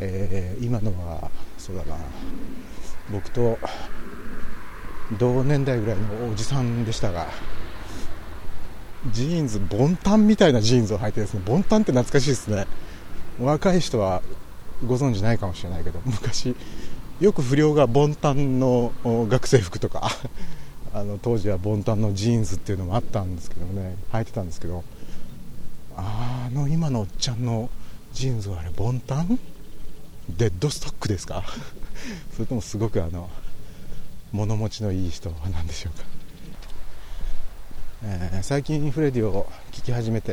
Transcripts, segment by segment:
今のはそうだな、僕と同年代ぐらいのおじさんでしたが、ジーンズ、ボンタンみたいなジーンズを履いてですね、ボンタンって懐かしいですね。若い人はご存知ないかもしれないけど、昔よく不良がボンタンの学生服とか当時はボンタンのジーンズっていうのもあったんですけどね、履いてたんですけど、今のおっちゃんのジーンズはあれボンタンデッドストックですかそれともすごく物持ちのいい人なんでしょうか。最近フレディを聞き始め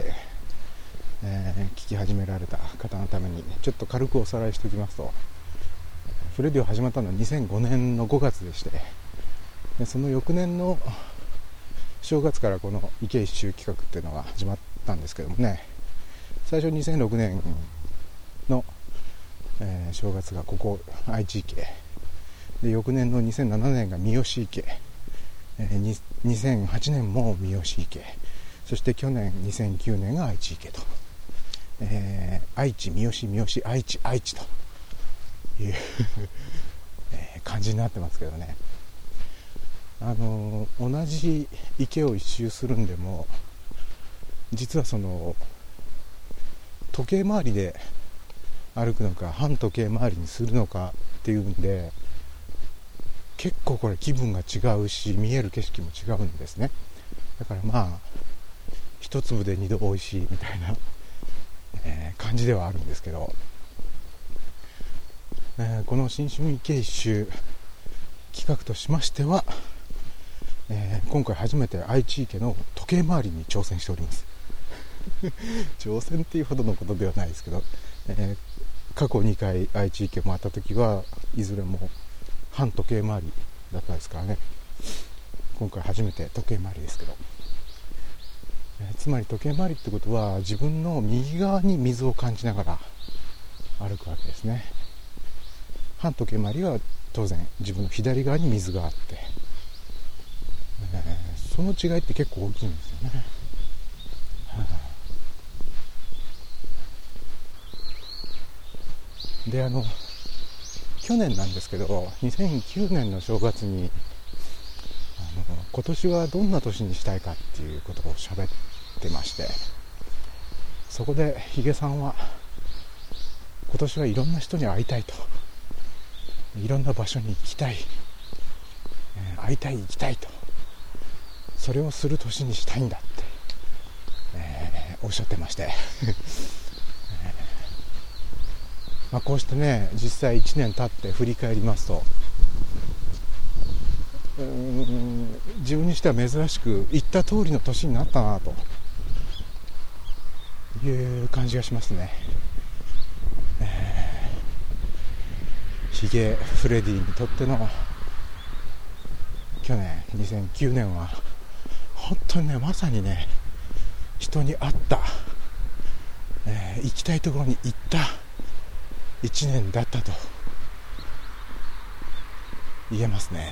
られた方のためにちょっと軽くおさらいしておきますと、フレディを始まったのは2005年の5月でして、でその翌年の正月からこの池一周企画っていうのが始まったんですけどもね、最初2006年の、正月がここ愛知池で、翌年の2007年が三好池、2008年も三好池、そして去年2009年が愛知池と、愛知三好愛知という感じになってますけどね。同じ池を一周するんでも、実はその時計回りで歩くのか反時計回りにするのかっていうんで、結構これ気分が違うし、見える景色も違うんですね。だから一粒で二度おいしいみたいな、感じではあるんですけど、この新春池一周企画としましては、今回初めて愛知池の時計回りに挑戦しております挑戦っていうほどのことではないですけど、過去2回愛知池回った時はいずれも反時計回りだったですからね。今回初めて時計回りですけど、つまり時計回りってことは自分の右側に水を感じながら歩くわけですね。反時計回りは当然自分の左側に水があって、その違いって結構大きいんですよね。で去年なんですけど、2009年の正月に今年はどんな年にしたいかっていうことを喋ってまして、そこでヒゲさんは今年はいろんな人に会いたいと、いろんな場所に行きたい、会いたい行きたいと、それをする年にしたいんだって、おっしゃってましてこうしてね、実際1年経って振り返りますと、自分にしては珍しく言った通りの年になったなという感じがしますね。ヒゲフレディにとっての去年2009年は本当にね、まさにね、人に会った、行きたいところに行った1年だったと言えますね。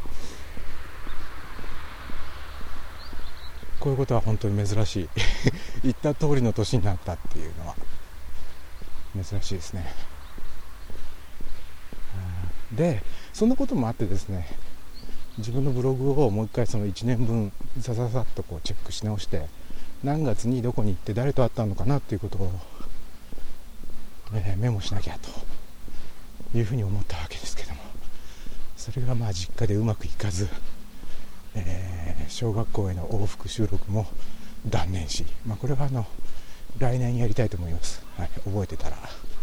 こういうことは本当に珍しい言った通りの年になったっていうのは珍しいですね。でそんなこともあってですね、自分のブログをもう一回その1年分さっとこうチェックし直して、何月にどこに行って誰と会ったのかなっていうことを、メモしなきゃというふうに思ったわけですけども、それが実家でうまくいかず、小学校への往復収録も断念し、これは来年やりたいと思います、覚えてたら。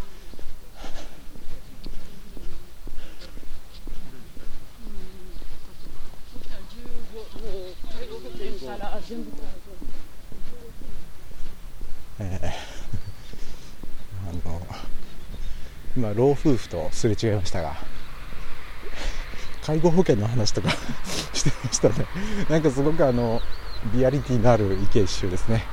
今老夫婦とすれ違いましたが、介護保険の話とかしてましたね。なんかすごくリアリティのある池一周ですね。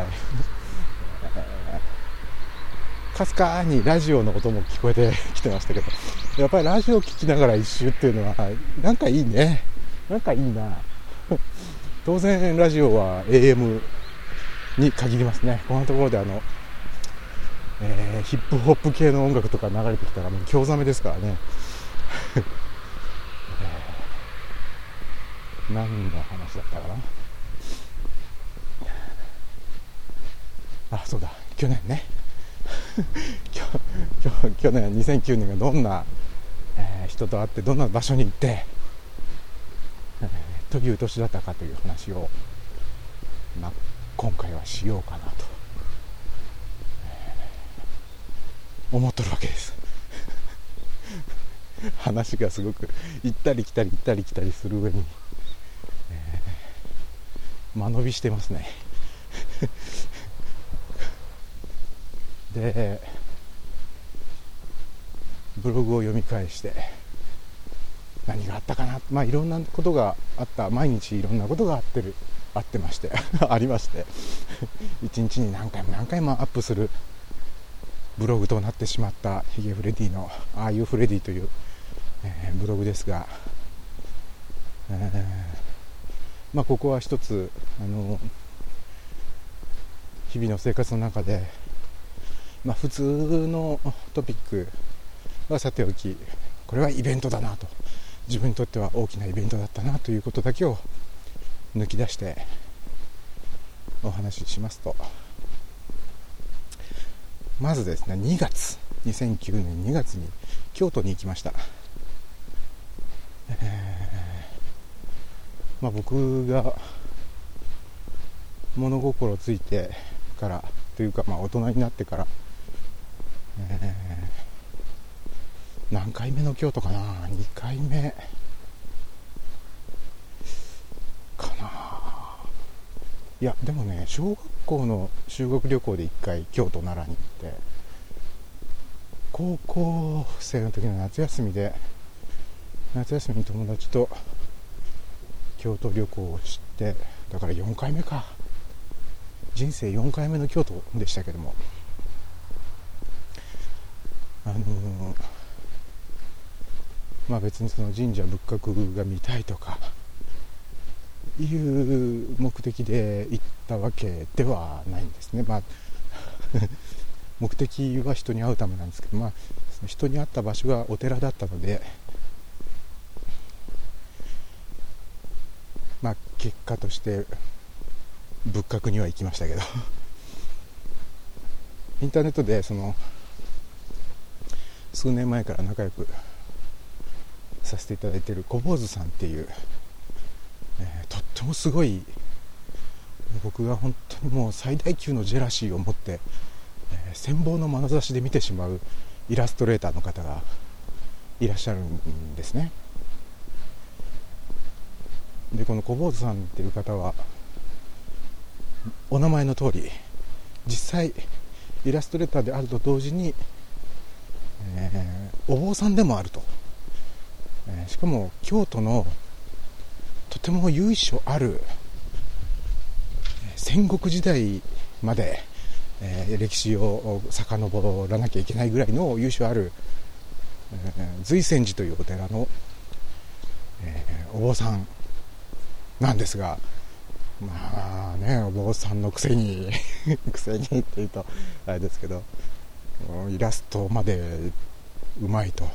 かすかにラジオの音も聞こえてきてましたけど、やっぱりラジオ聞きながら一周っていうのはなんかいいね。なんかいいな。当然ラジオは AM に限りますね。このところでヒップホップ系の音楽とか流れてきたらもう興ざめですからね何の話だったかな。あ、そうだ、去年ね去年2009年がどんな、人と会ってどんな場所に行って、という年だったかという話を、今回はしようかなと、思っとるわけです話がすごく行ったり来たり行ったり来たりする上に、間延びしてますねでブログを読み返して何があったかな、いろんなことがあった、毎日いろんなことがあってましてありまして一日に何回も何回もアップするブログとなってしまったヒゲフレディのああいうフレディという、ブログですが、ここは一つ日々の生活の中で、普通のトピックはさておき、これはイベントだなと、自分にとっては大きなイベントだったなということだけを抜き出してお話ししますと、まずですね、2009年2月に京都に行きました。僕が物心ついてからというか、大人になってから、何回目の京都かな、2回目かな。いやでもね、小学校の修学旅行で1回京都奈良に行って、高校生の時の夏休みに友達と京都旅行をして、だから4回目か、人生4回目の京都でしたけども、別にその神社仏閣が見たいとかいう目的で行ったわけではないんですね。目的は人に会うためなんですけど、人に会った場所がお寺だったので、結果として仏閣には行きましたけどインターネットで数年前から仲良くさせていただいている小坊主さんっていう、とってもすごい、僕が本当にもう最大級のジェラシーを持って、羨望の眼差しで見てしまうイラストレーターの方がいらっしゃるんですね。でこの小坊主さんっていう方は、お名前の通り実際イラストレーターであると同時に、お坊さんでもあると、しかも京都のとても由緒ある、戦国時代まで、歴史を遡らなきゃいけないぐらいの由緒ある、瑞泉寺というお寺の、お坊さんなんですが、お坊さんのくせにって言うとあれですけど、イラストまでうまいと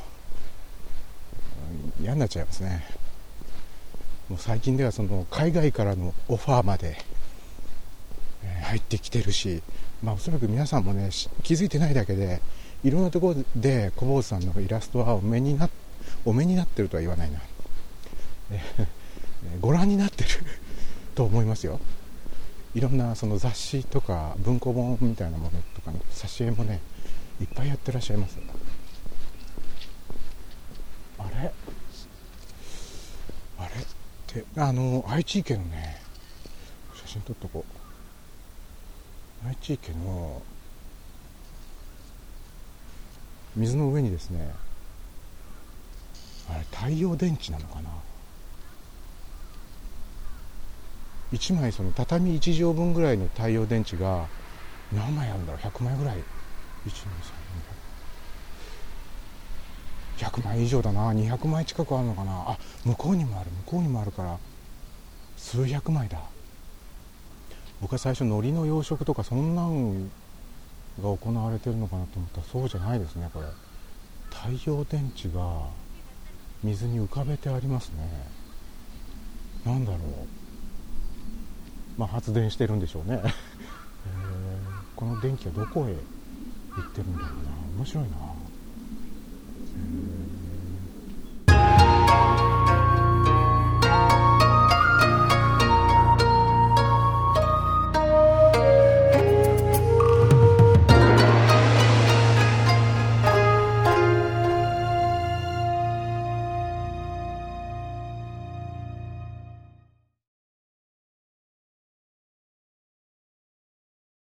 嫌になっちゃいますね。もう最近では海外からのオファーまで、入ってきてるし、おそらく皆さんもね、気づいてないだけでいろんなところで小坊主さんのイラストはお目になってるとは言わないな、ご覧になってると思いますよ。いろんな雑誌とか文庫本みたいなものとかの挿絵もね、いっぱいやってらっしゃいます。あれって愛知県のね、写真撮っとこう。愛知県の水の上にですね、あれ太陽電池なのかな、1枚畳1畳分ぐらいの太陽電池が何枚あるんだろう、100枚ぐらい、100枚以上だな、200枚近くあるのかな。向こうにもあるから数百枚だ。僕は最初海苔の養殖とかそんなんが行われてるのかなと思ったらそうじゃないですね。これ太陽電池が水に浮かべてありますね。なんだろう、発電してるんでしょうねこの電気はどこへ行ってるんだろうな。面白いな。